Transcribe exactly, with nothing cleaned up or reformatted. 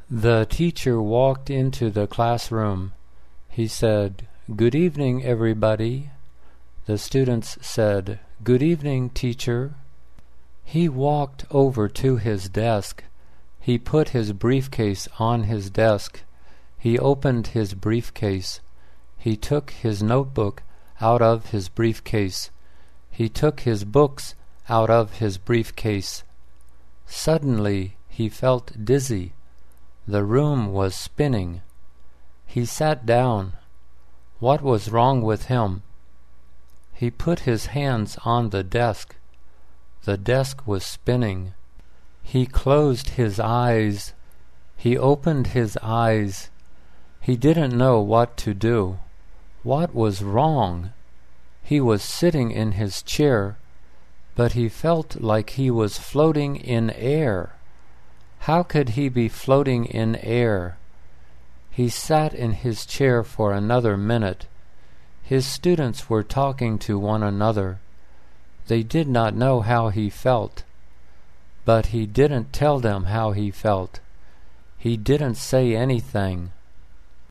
The teacher walked into the classroom. He said, "Good evening, everybody." The students said, "Good evening, teacher." He walked over to his desk. He put his briefcase on his desk. He opened his briefcase. He took his notebook out of his briefcase. He took his books out of his briefcase. Suddenly he felt dizzy. The room was spinning. He sat down. What was wrong with him? He put his hands on the desk. The desk was spinning. He closed his eyes. He opened his eyes. He didn't know what to do. What was wrong? He was sitting in his chair, but he felt like he was floating in air. How could he be floating in air? He sat in his chair for another minute. His students were talking to one another. They did not know how he felt, but he didn't tell them how he felt. He didn't say anything.